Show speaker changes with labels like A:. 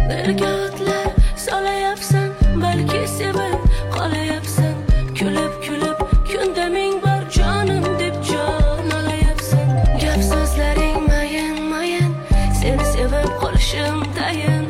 A: Nega o'tlar solayapsan, balki sevib qolayapsan. Kulib kunda ming bor jonim deb jon olayapsan. Gap so'zlaring mayin, seni sevib qolishim tayin.